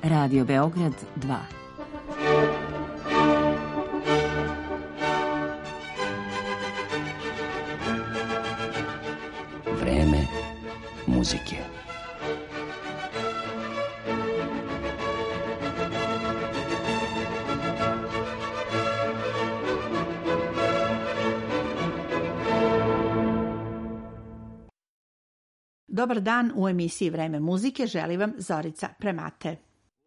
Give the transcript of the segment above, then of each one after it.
Radio Beograd 2. Vreme muzike. Dobar dan, u emisiji Vreme muzike želi vam Zorica Premate.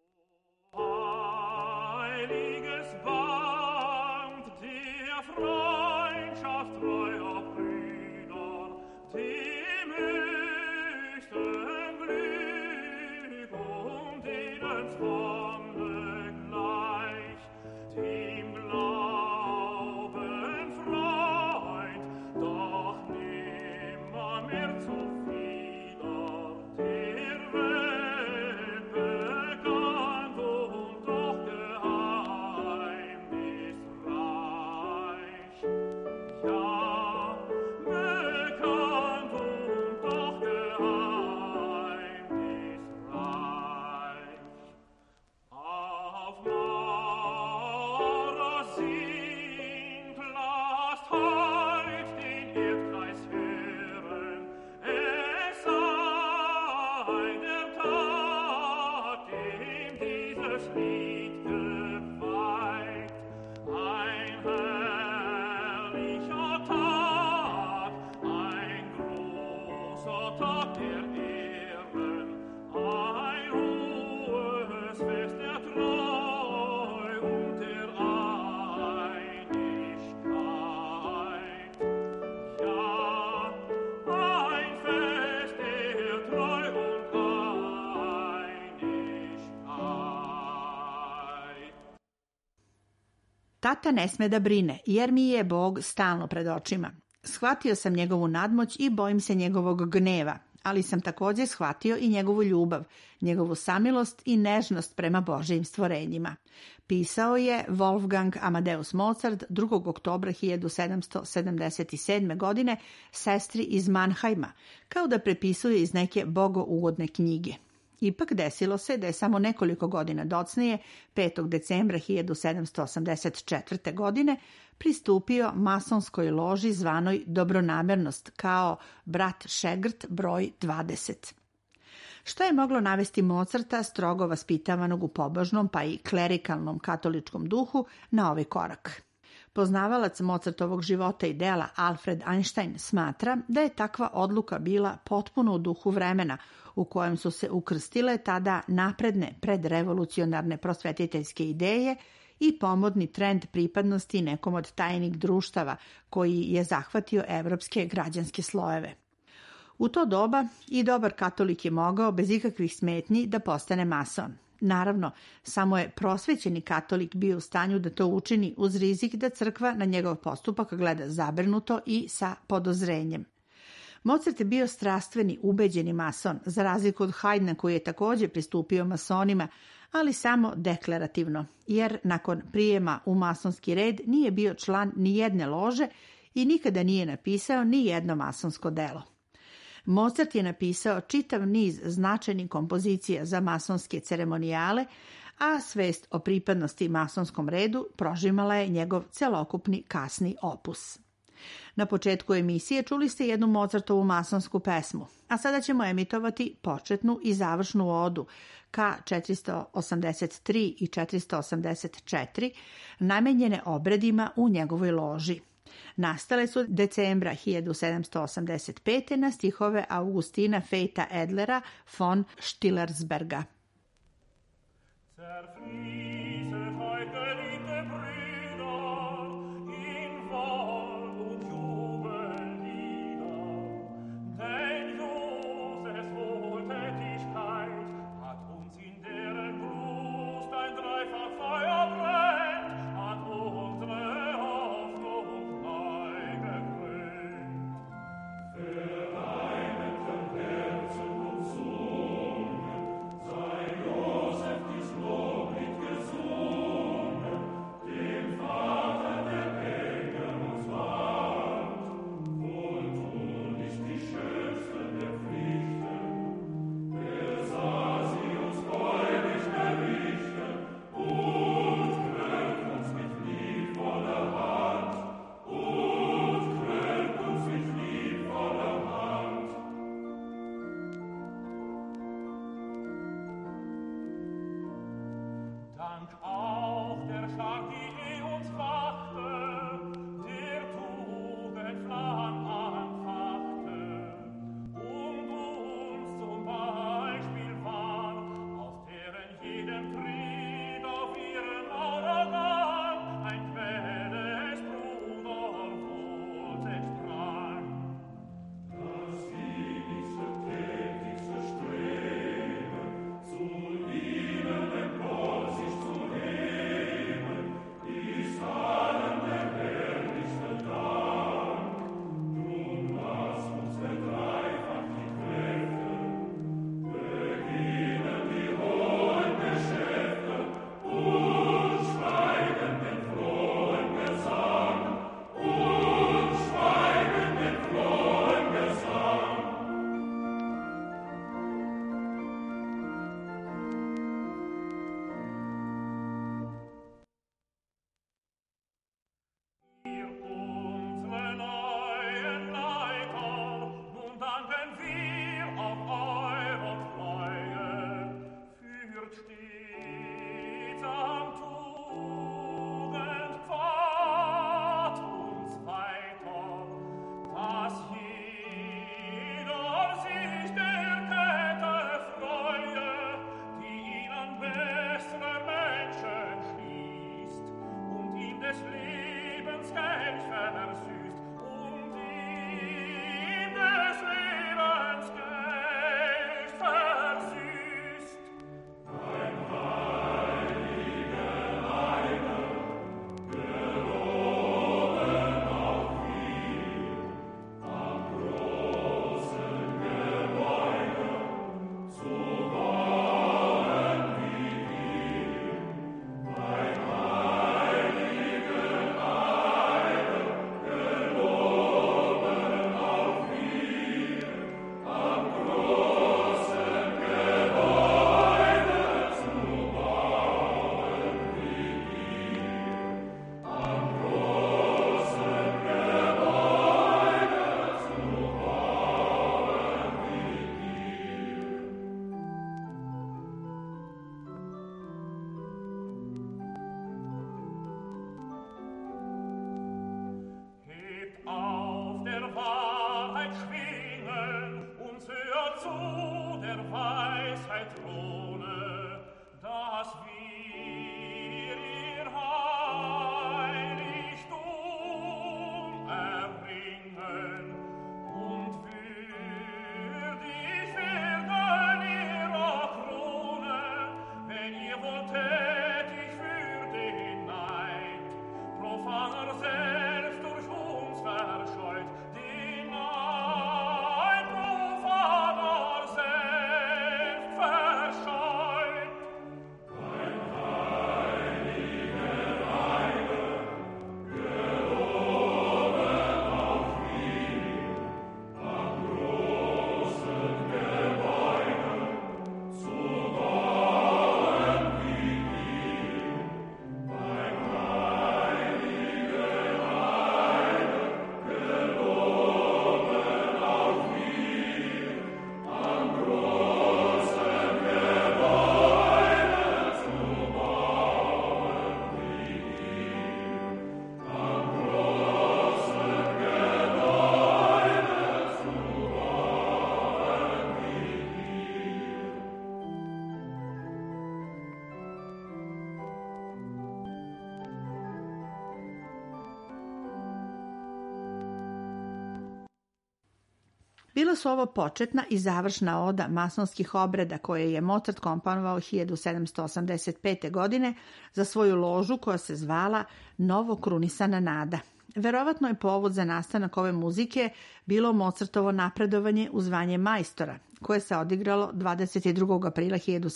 Tata ne sme da brine, jer mi je Bog stalno pred očima. Shvatio sam njegovu nadmoć i bojim se njegovog gneva, ali sam također shvatio i njegovu ljubav, njegovu samilost i nežnost prema Božijim stvorenjima. Pisao je Wolfgang Amadeus Mozart 2. oktobra 1777. godine sestri iz Mannheima, kao da prepisuje iz neke bogougodne knjige. Ipak desilo se da je samo nekoliko godina docnije, 5. decembra 1784. godine, pristupio masonskoj loži zvanoj Dobronamernost kao brat Šegrt broj 20. Što je moglo navesti Mozarta, strogo vaspitavanog u pobožnom pa i klerikalnom katoličkom duhu, na ovaj korak? Poznavalac Mozartovog života i dela Alfred Einstein smatra da je takva odluka bila potpuno u duhu vremena u kojem su se ukrstile tada napredne predrevolucionarne prosvetiteljske ideje i pomodni trend pripadnosti nekom od tajnih društava koji je zahvatio evropske građanske slojeve. U to doba i dobar katolik je mogao bez ikakvih smetnji da postane mason. Naravno, samo je prosvećeni katolik bio u stanju da to učini uz rizik da crkva na njegov postupak gleda zabrinuto i sa podozrenjem. Mozart je bio strastveni, ubeđeni mason, za razliku od Haydna koji je također pristupio masonima, ali samo deklarativno, jer nakon prijema u masonski red nije bio član ni jedne lože i nikada nije napisao ni jedno masonsko delo. Mozart je napisao čitav niz značajnih kompozicija za masonske ceremonijale, a svest o pripadnosti masonskom redu prožimala je njegov celokupni kasni opus. Na početku emisije čuli ste jednu Mozartovu masonsku pesmu, a sada ćemo emitovati početnu i završnu odu K483 i 484, namenjene obredima u njegovoj loži. Nastale su decembra 1785. na stihove Augustina Feita Edlera von Stillersberga. Bila su ovo početna i završna oda masonskih obreda koje je Mozart komponovao 1785. godine za svoju ložu koja se zvala Novokrunisana nada. Verovatno je povod za nastanak ove muzike bilo Mozartovo napredovanje u zvanje majstora, koje se odigralo 22. aprila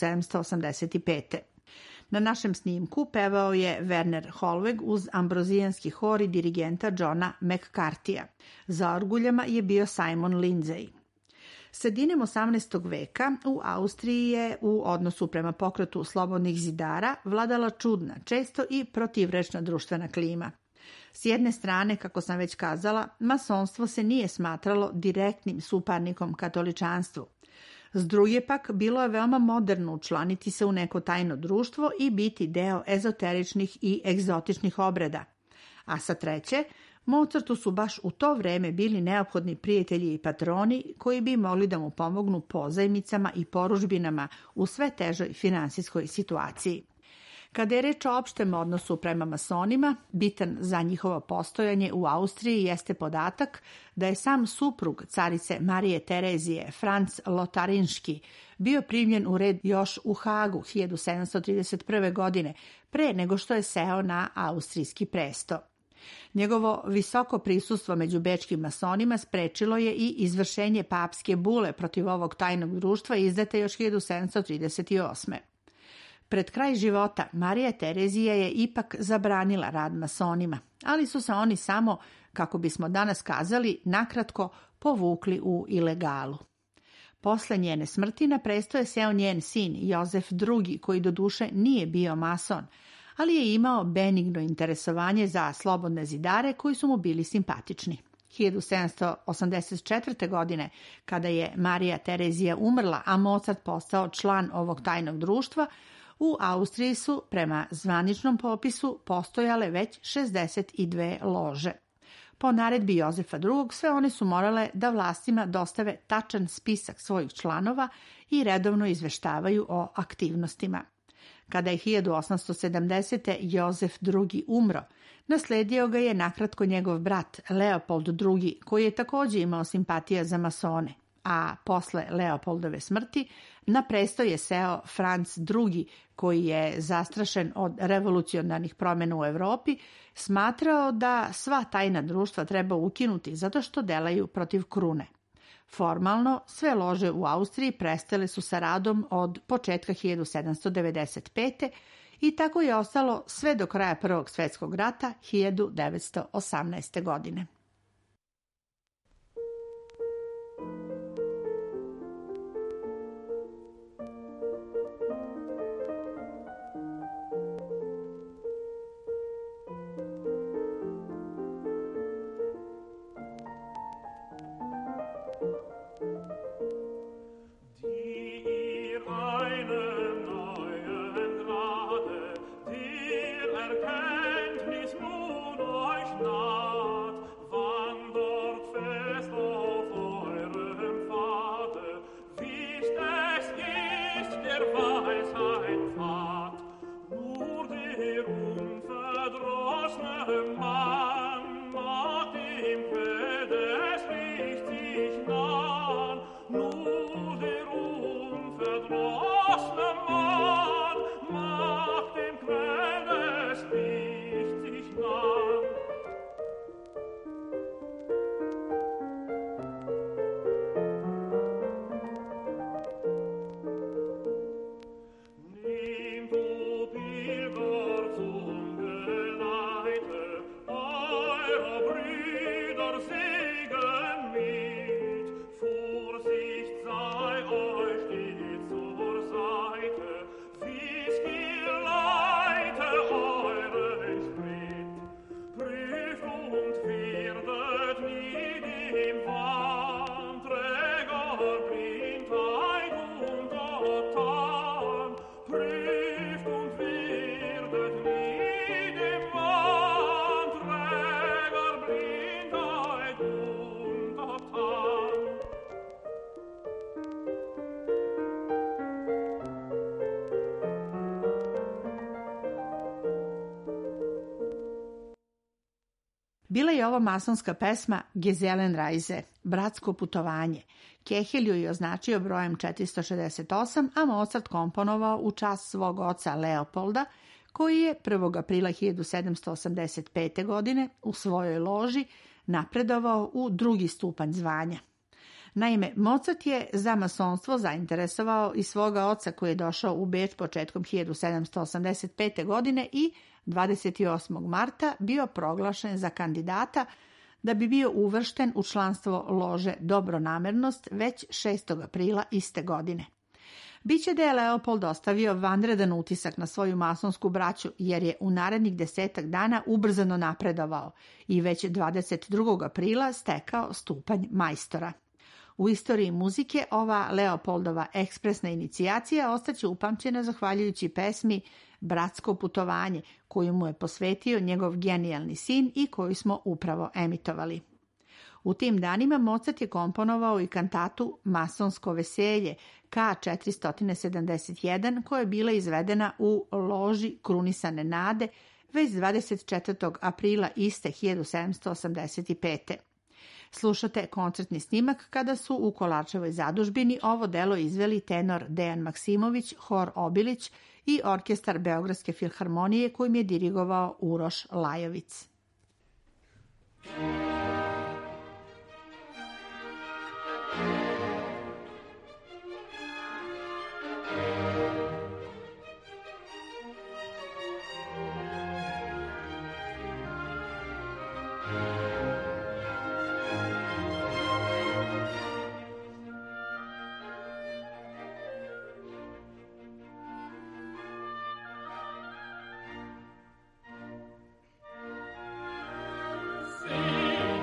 1785. Na našem snimku pevao je Werner Hollweg uz ambrozijanski hor i dirigenta Johna McCarthyja. Za orguljama je bio Simon Lindsay. Sredinom 18. veka u Austriji je u odnosu prema pokretu slobodnih zidara vladala čudna, često i protivrečna društvena klima. S jedne strane, kako sam već kazala, masonstvo se nije smatralo direktnim suparnikom katoličanstvu. S druge pak, bilo je veoma moderno učlaniti se u neko tajno društvo i biti deo ezoteričnih i egzotičnih obreda. A sa treće, Mozartu su baš u to vreme bili neophodni prijatelji i patroni koji bi mogli da mu pomognu pozajmicama i poružbinama u sve težoj finansijskoj situaciji. Kada je reč o opštem odnosu prema masonima, bitan za njihovo postojanje u Austriji jeste podatak da je sam suprug carice Marije Terezije, Franc Lotarinški, bio primljen u red još u Hagu 1731. godine, pre nego što je seo na austrijski presto. Njegovo visoko prisustvo među bečkim masonima sprečilo je i izvršenje papske bule protiv ovog tajnog društva izdate još 1738. Pred kraj života Marija Terezija je ipak zabranila rad masonima, ali su se oni samo, kako bismo danas kazali, nakratko povukli u ilegalu. Posle njene smrti na presto je seo njen sin Jozef II, koji doduše nije bio mason, ali je imao benigno interesovanje za slobodne zidare koji su mu bili simpatični. 1784. godine, kada je Marija Terezija umrla, a Mozart postao član ovog tajnog društva, U Austriji su, prema zvaničnom popisu, postojale već 62 lože. Po naredbi Jozefa II. Sve one su morale da vlastima dostave tačan spisak svojih članova i redovno izveštavaju o aktivnostima. Kada je 1870. Jozef II. Umro, nasledio ga je nakratko njegov brat Leopold II. Koji je također imao simpatija za masone, a posle Leopoldove smrti na prestoj je seo Franc II. Koji je zastrašen od revolucionarnih promjena u Europi, smatrao da sva tajna društva treba ukinuti zato što delaju protiv krune. Formalno, sve lože u Austriji prestale su sa radom od početka 1795. i tako je ostalo sve do kraja Prvog svjetskog rata 1918. godine. Bila je ovo masonska pesma Gesellenreise, bratsko putovanje. Kehel ju je označio brojem 468, a Mozart komponovao u čast svog oca Leopolda, koji je 1. aprila 1785. godine u svojoj loži napredovao u drugi stupanj zvanja. Naime, Mozart je za masonstvo zainteresovao i svoga oca koji je došao u Beč početkom 1785. godine i 28. marta bio proglašen za kandidata da bi bio uvršten u članstvo lože Dobronamernost već 6. aprila iste godine. Biće da je Leopold ostavio vanredan utisak na svoju masonsku braću jer je u narednih 10 dana ubrzano napredovao i već 22. aprila stekao stupanj majstora. U istoriji muzike ova Leopoldova ekspresna inicijacija ostaće upamćena zahvaljujući pesmi Bratsko putovanje, koju mu je posvetio njegov genijalni sin i koju smo upravo emitovali. U tim danima Mozart je komponovao i kantatu Masonsko veselje K471, koja je bila izvedena u loži Krunisane nade već 24. aprila iste 1785. Slušate koncertni snimak kada su u Kolarčevoj zadužbini ovo delo izveli tenor Dejan Maksimović, hor Obilić i orkestar Beogradske filharmonije kojim je dirigovao Uroš Lajović. Sing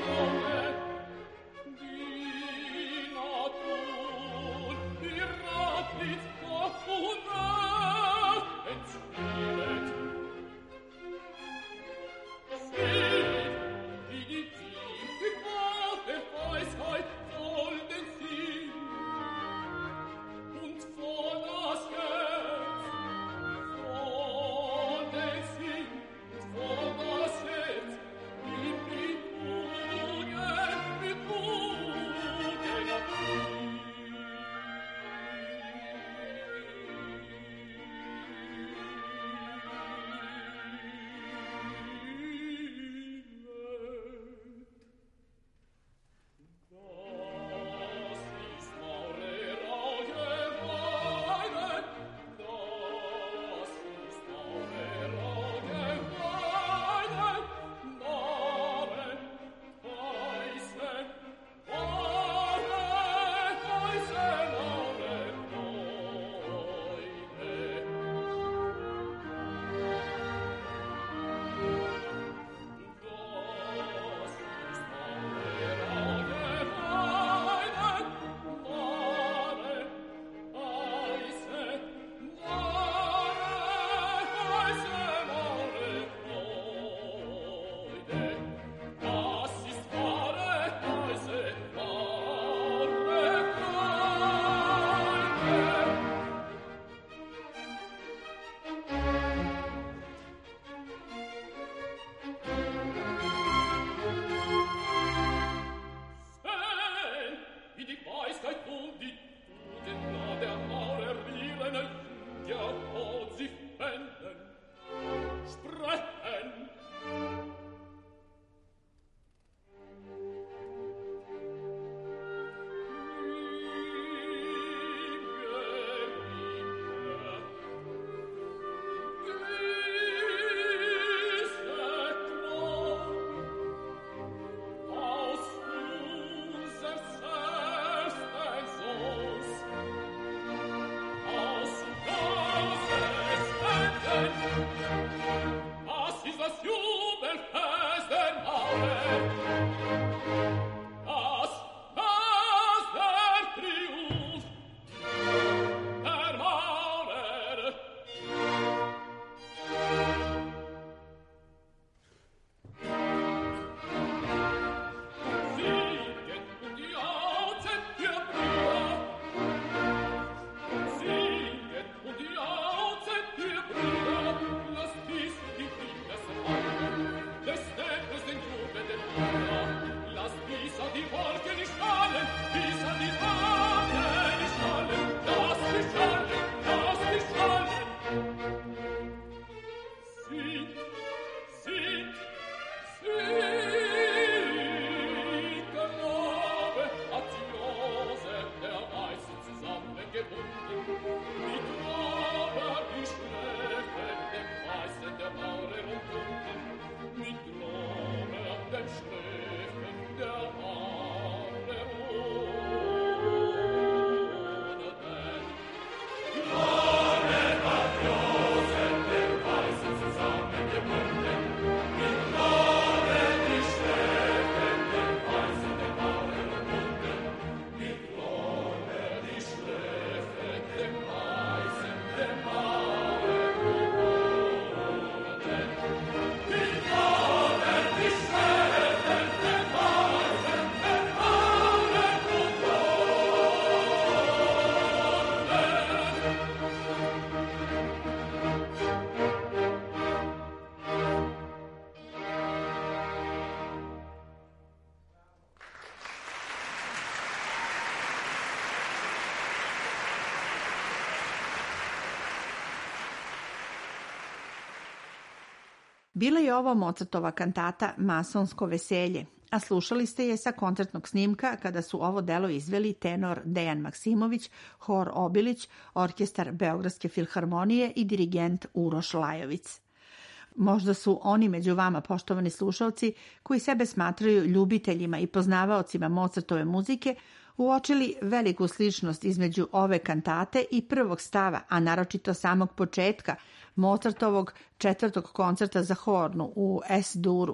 Bila je ovo Mozartova kantata Masonsko veselje, a slušali ste je sa koncertnog snimka kada su ovo delo izveli tenor Dejan Maksimović, hor Obilić, orkestar Beogradske filharmonije i dirigent Uroš Lajović. Možda su oni među vama, poštovani slušalci, koji sebe smatraju ljubiteljima i poznavaocima Mozartove muzike, uočili veliku sličnost između ove kantate i prvog stava, a naročito samog početka Mozartovog 4. koncerta za hornu u S-duru.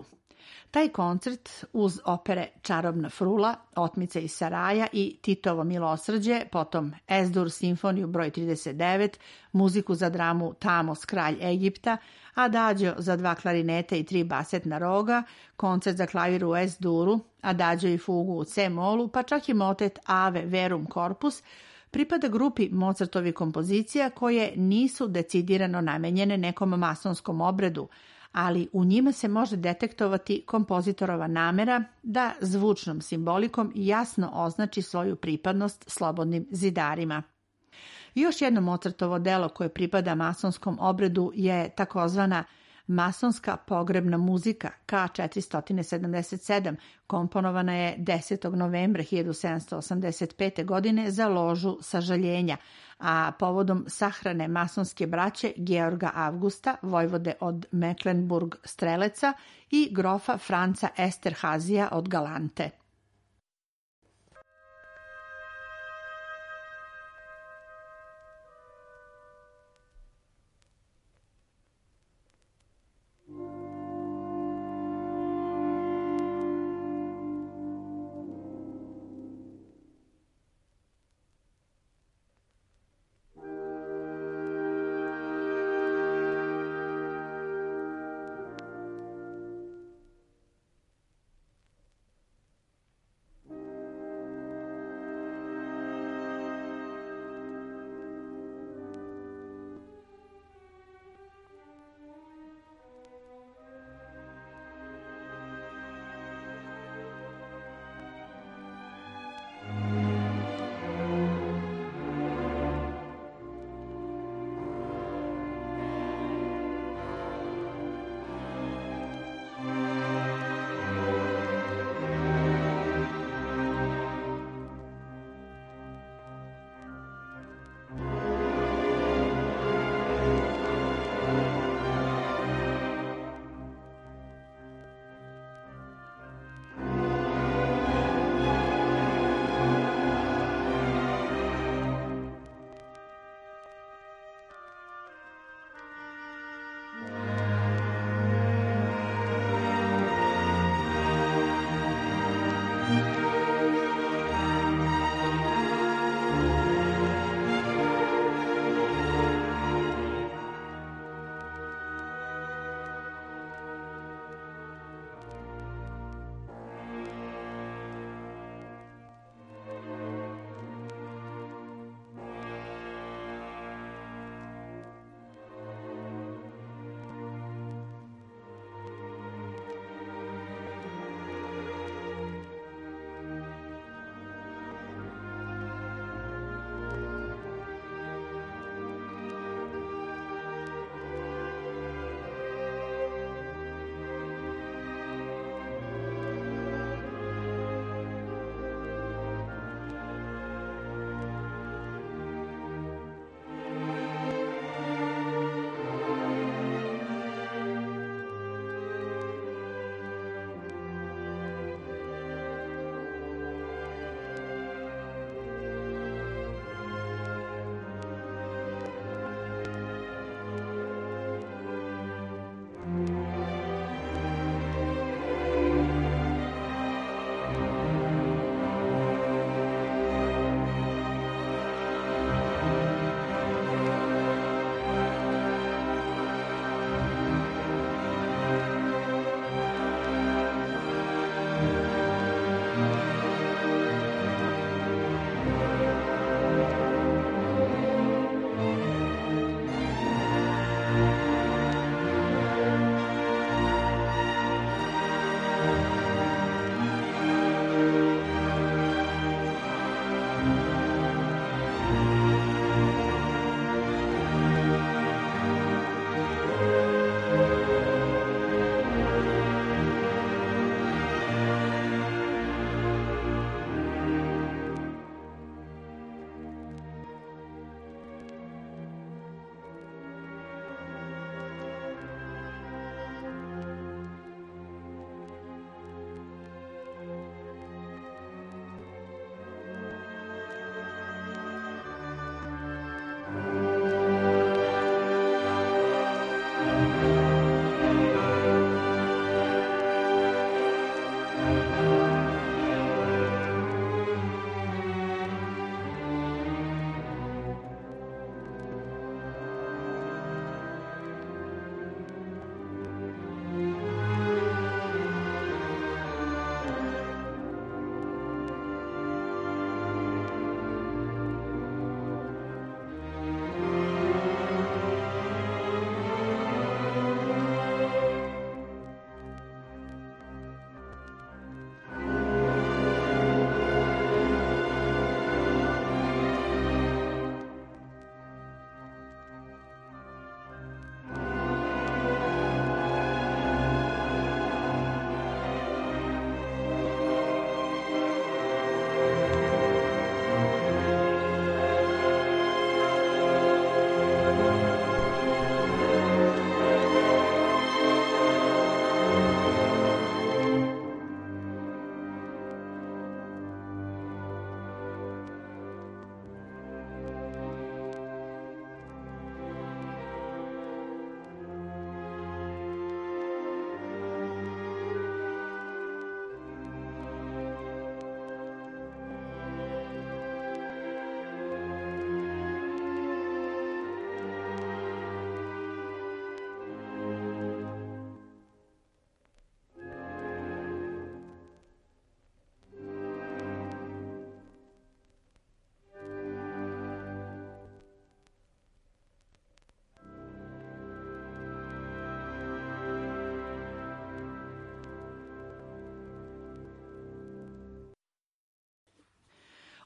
Taj koncert uz opere Čarobna frula, Otmica iz Saraja i Titovo milosrđe, potom Es-dur simfoniju broj 39, muziku za dramu Tamos, kralj Egipta, Adagio za 2 klarinete i 3 basetna roga, koncert za klavir u Es-duru, Adagio i fugu u C-molu, pa čak i motet Ave Verum Corpus, pripada grupi Mozartovih kompozicija koje nisu decidirano namenjene nekom masonskom obredu, ali u njima se može detektovati kompozitorova namera da zvučnom simbolikom jasno označi svoju pripadnost slobodnim zidarima. Još jedno Mozartovo delo koje pripada masonskom obredu je takozvana masonska pogrebna muzika K477, komponovana je 10. novembra 1785. godine za ložu sažaljenja, a povodom sahrane masonske braće Georga Avgusta, vojvode od Mecklenburg-Streleca i grofa Franca Esterhazija od Galante.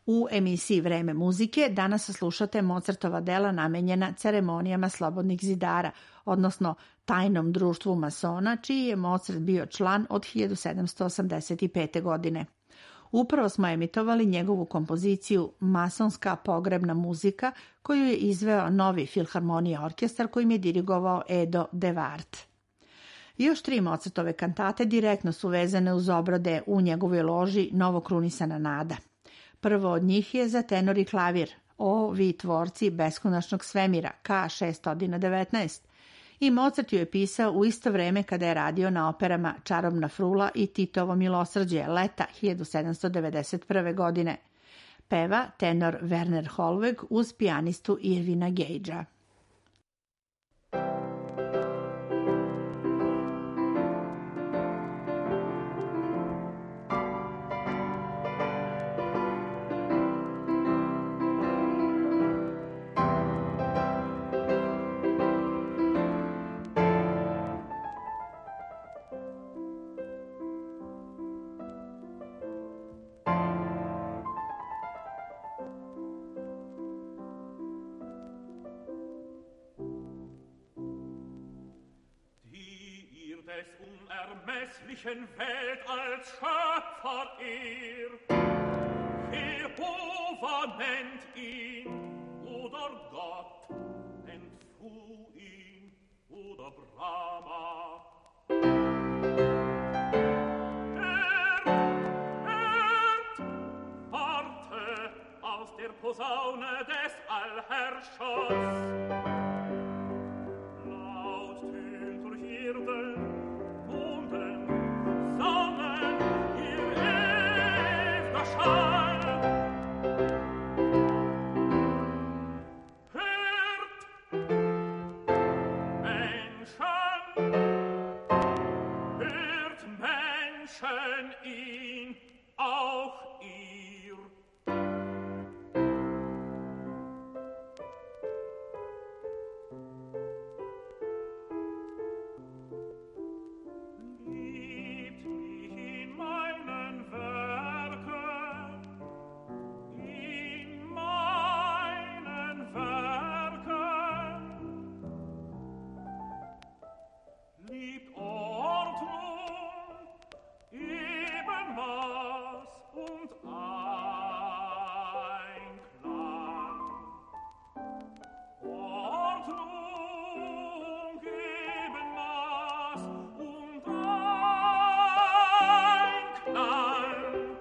U emisiji Vreme muzike danas slušate Mozartova dela namenjena ceremonijama slobodnih zidara, odnosno tajnom društvu masona, čiji je Mozart bio član od 1785. godine. Upravo smo emitovali njegovu kompoziciju Masonska pogrebna muzika, koju je izveo Novi filharmonija orkestar kojim je dirigovao Edo de Wart. Još 3 Mozartove kantate direktno su vezane uz obrade u njegovoj loži Novokrunisana nada. Prvo od njih je za tenor i klavir O vi tvorci beskonačnog svemira K619 i Mozart ju je pisao u isto vreme kada je radio na operama Čarobna frula i Titovo milosrđe leta 1791. godine. Peva tenor Werner Hollweg uz pijanistu Irvina Gagea. Des unermesslichen Welt als Schöpfer Jehova nennt ihn, oder Gott nennt Fu ihn, oder Brahma. Hört, warte aus der Posaune des Allherrschers. Laut tönt durch Erde, ihn auch ihr. Liebt mich in meinen Werken, in meinen Werken. Liebt Ordnung, Ebenmaß und Einklang. Ordnung, Ebenmaß und Einklang.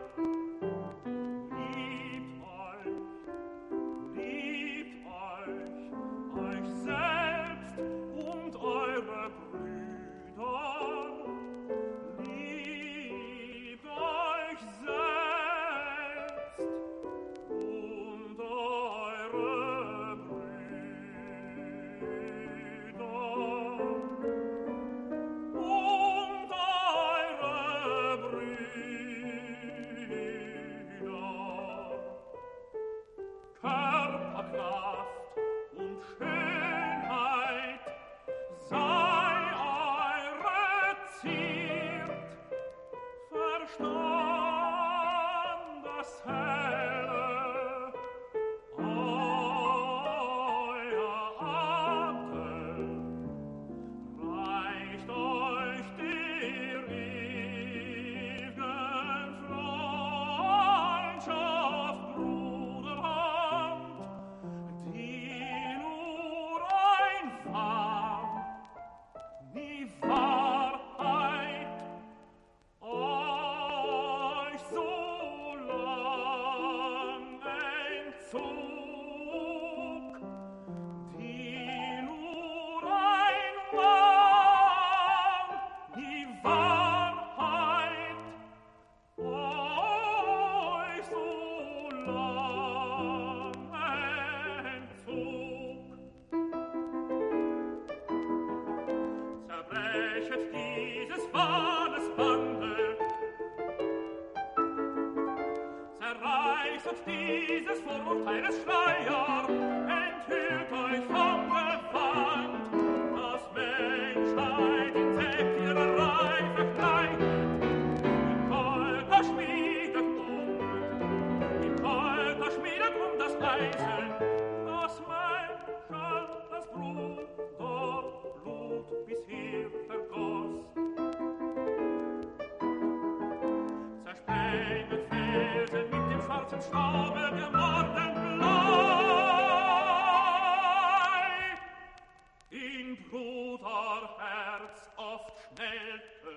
Liebt euch selbst und eure Brüder. Dieses Vorurteils Schleier enthüllt euch vom Gewand, das Menschheit in Säklerei verkleidet, in Gold schmiedet Mut, in Gold kleinen Felsen mit dem schwarzen Staube geworden Blei in Bruderherz oft schnellte.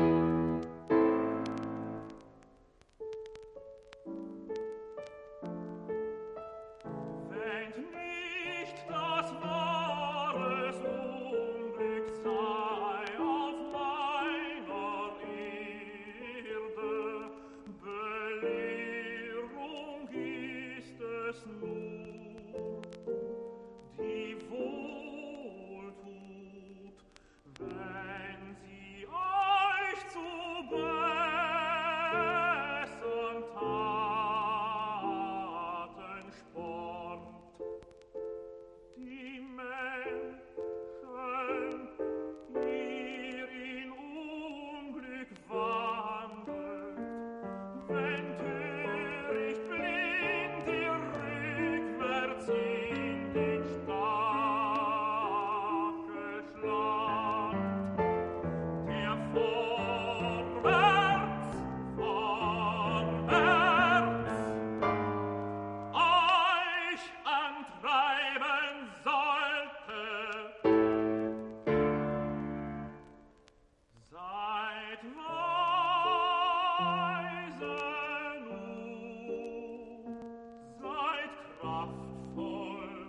Wenn nicht das wahres Unglück sei auf meiner Erde, Belehrung ist es nur, die wohltut, wenn sie euch zu bessern Taten spornt. Die Menschen, ihr in Unglück wandelt, wenn töricht blind ihr rückwärts in den Stachel schlagt, der vorwärts euch antreiben sollte. Seid weise nur, seid kraftvoll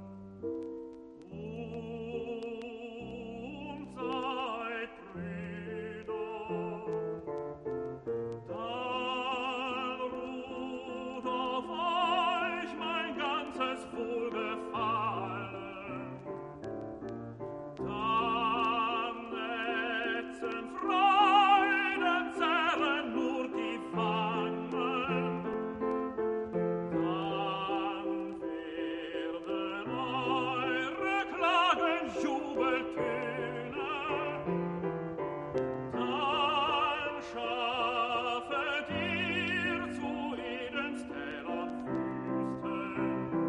und seid Brüder. Dann ruht auf euch mein ganzes Wohlgefallen. Dann netzen Freuden zerren nur die Wangen. Dann werden eure Klagen Jubeltöne. Dann schaffet ihr zu Edens Tälern Wüsten.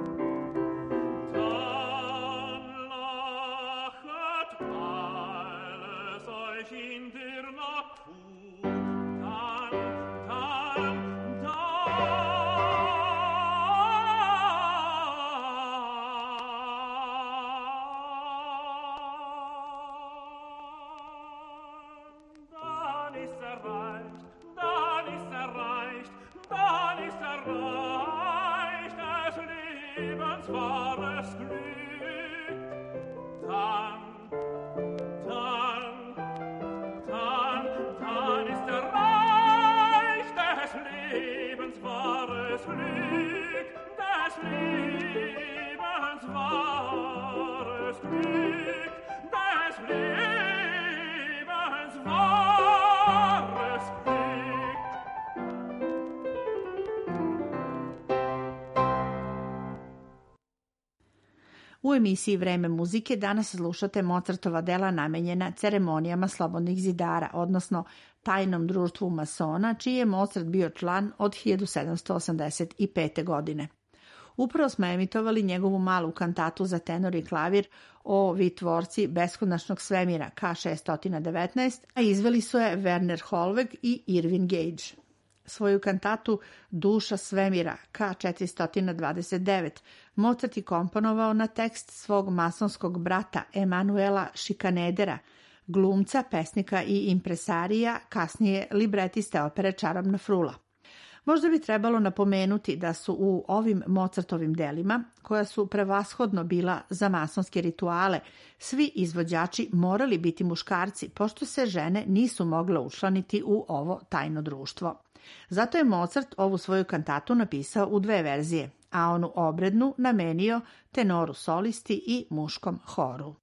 Dann lachet alles euch in der Natur. Dann ist erreicht, dann ist erreicht, dann ist erreicht des Lebens wahres Glück. Dann ist erreicht des Lebens wahres Glück, des Lebens wahres Glück, des Lebens wahres Glück. U emisiji Vreme muzike danas slušate Mozartova dela namenjena ceremonijama slobodnih zidara, odnosno tajnom društvu masona, čiji je Mozart bio član od 1785. godine. Upravo smo emitovali njegovu malu kantatu za tenor i klavir O vi tvorci beskonačnog svemira K619, a izveli su je Werner Hollweg i Irving Gage. Svoju kantatu Duša svemira K429 Mozart je komponovao na tekst svog masonskog brata Emanuela Schikanedera, glumca, pesnika i impresarija, kasnije libretiste opere Čarobna frula. Možda bi trebalo napomenuti da su u ovim Mozartovim delima, koja su prevashodno bila za masonske rituale, svi izvođači morali biti muškarci, pošto se žene nisu mogle učlaniti u ovo tajno društvo. Zato je Mozart ovu svoju kantatu napisao u dve verzije, a onu obrednu namenio tenoru solisti i muškom horu.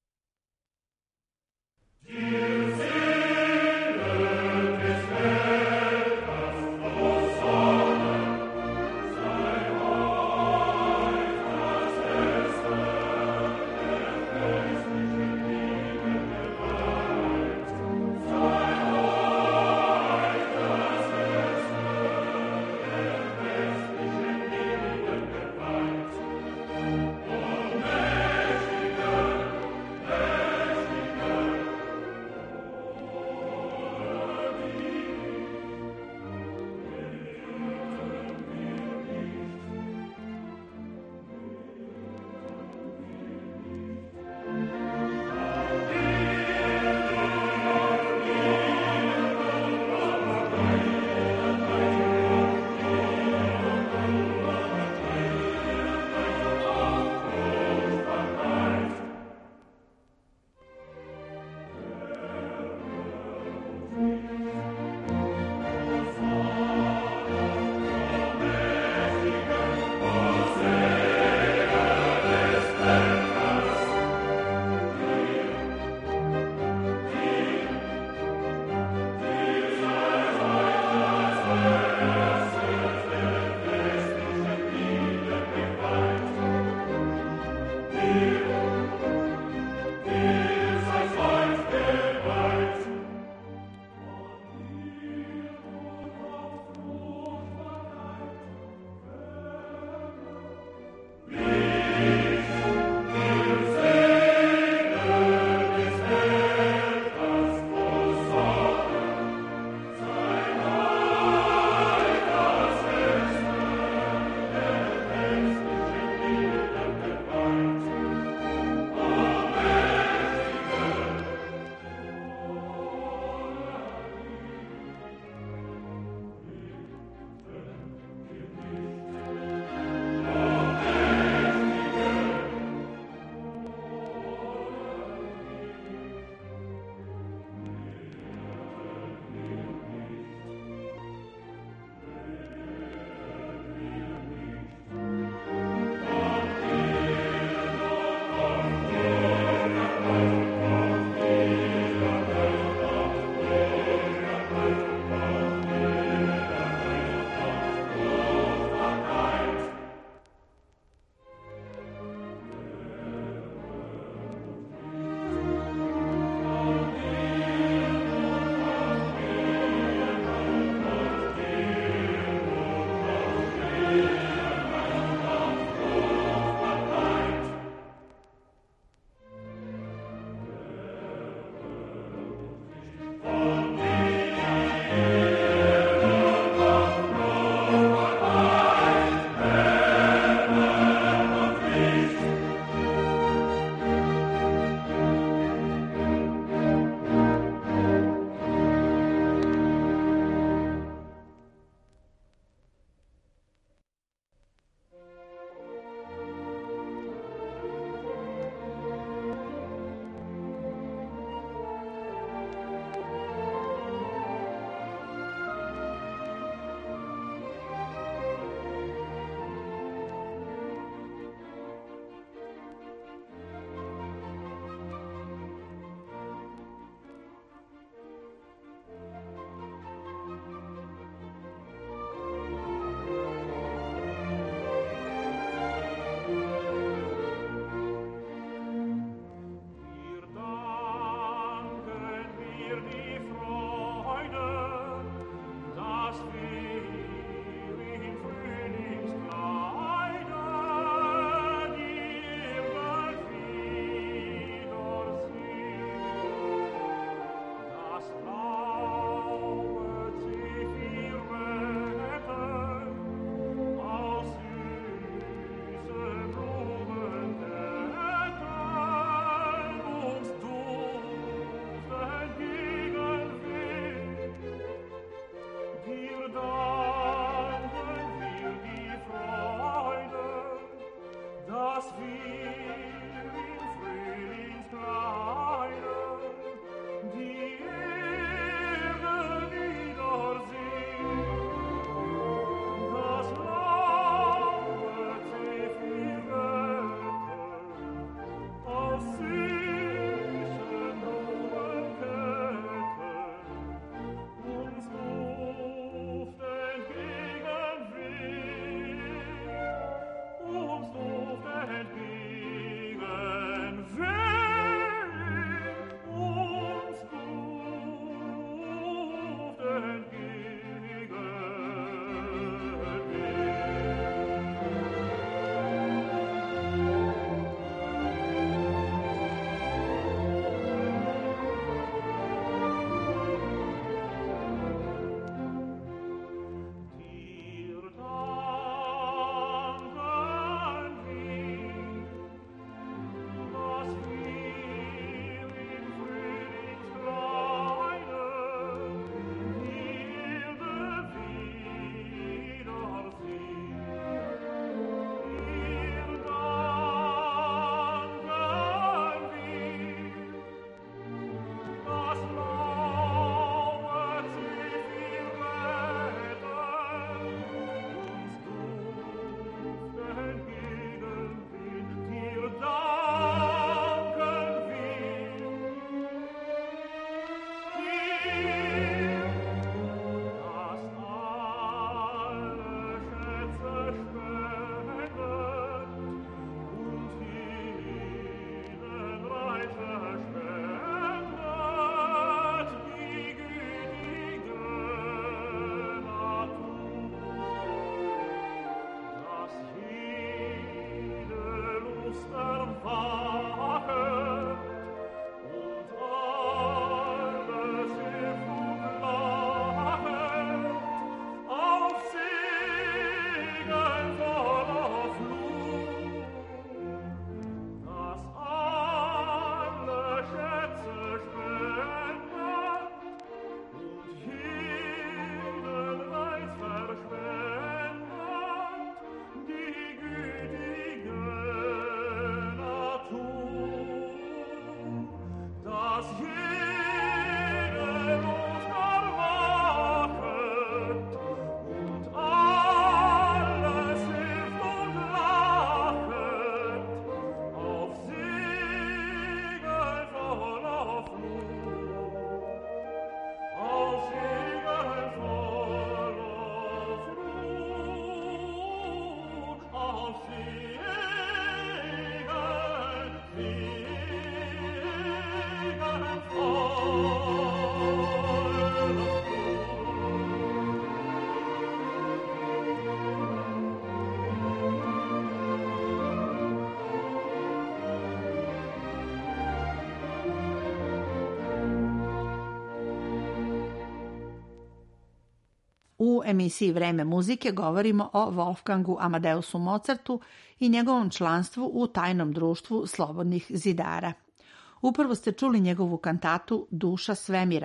U emisiji Vreme muzike govorimo o Wolfgangu Amadeusu Mozartu i njegovom članstvu u tajnom društvu slobodnih zidara. Upravo ste čuli njegovu kantatu Duša svemira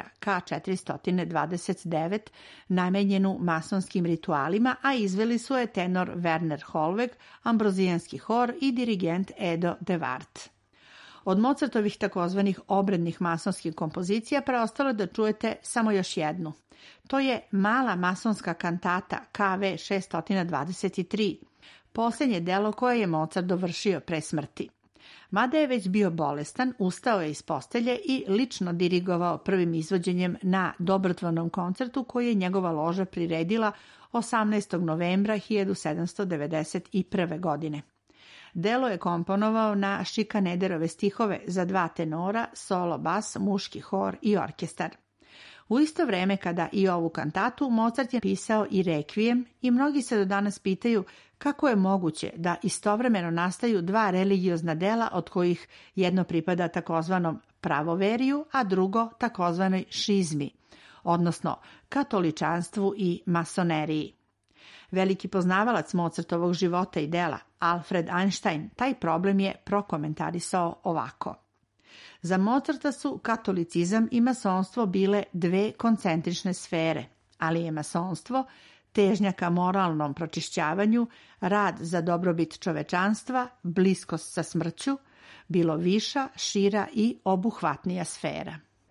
K429, namenjenu masonskim ritualima, a izveli su je tenor Werner Hollweg, ambrozijanski hor i dirigent Edo de Wart. Od Mozartovih takozvanih obrednih masonskih kompozicija preostalo da čujete samo još jednu. To je mala masonska kantata KV 623, posljednje delo koje je Mozart dovršio pre smrti. Mada je već bio bolestan, ustao je iz postelje i lično dirigovao prvim izvođenjem na dobrotvornom koncertu koji je njegova loža priredila 18. novembra 1791. godine. Delo je komponovao na Schikanederove stihove za 2 tenora, solo bas, muški hor i orkestar. U isto vreme kada i ovu kantatu, Mozart je pisao i rekvijem i mnogi se do danas pitaju kako je moguće da istovremeno nastaju 2 religiozna dela od kojih jedno pripada takozvanom pravoveriju, a drugo takozvanoj šizmi, odnosno katoličanstvu i masoneriji. Veliki poznavalac Mozartovog života i dela, Alfred Einstein, taj problem je prokomentarisao ovako. Za Mozarta su katolicizam i masonstvo bile 2 koncentrične sfere, ali je masonstvo, težnja ka moralnom pročišćavanju, rad za dobrobit čovečanstva, bliskost sa smrću, bilo viša, šira i obuhvatnija sfera.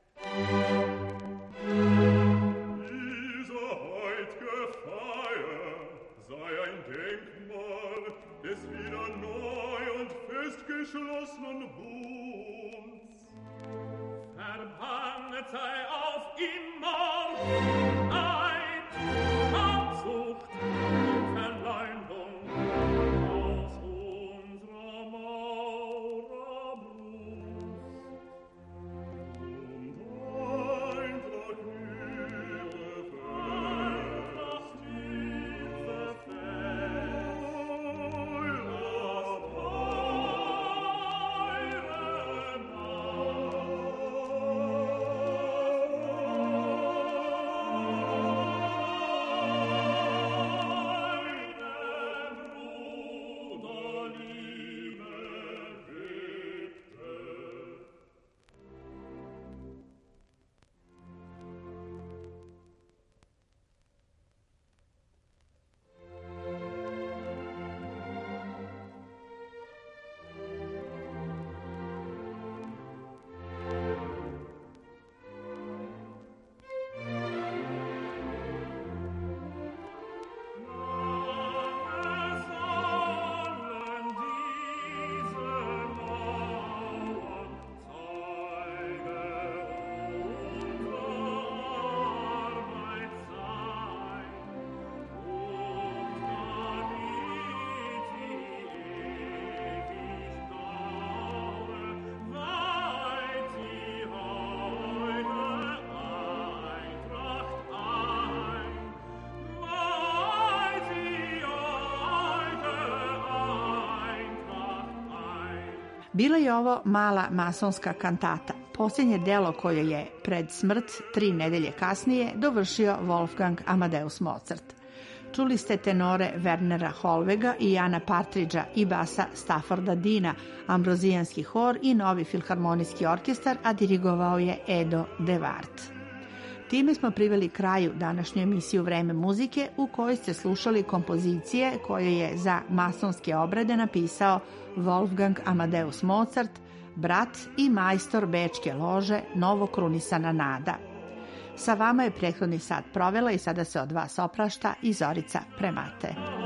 Verbannet sei auf immer Eid, Absucht und Verleumdung aus unserer Maurer Brust. Und Eintracht diese Bila je ovo mala masonska kantata, posljednje delo koje je pred smrt 3 nedelje kasnije dovršio Wolfgang Amadeus Mozart. Čuli ste tenore Wernera Hollwega i Jana Partridgea i basa Stafforda Deana, ambrozijanski hor i novi filharmonijski orkestar, a dirigovao je Edo de Wart. Time smo priveli kraju današnju emisiju Vreme muzike, u kojoj ste slušali kompozicije koje je za masonske obrede napisao Wolfgang Amadeus Mozart, brat i majstor bečke lože novokrunisana Nada. Sa vama je prethodni sat provela i sada se od vas oprašta i Zorica Premate.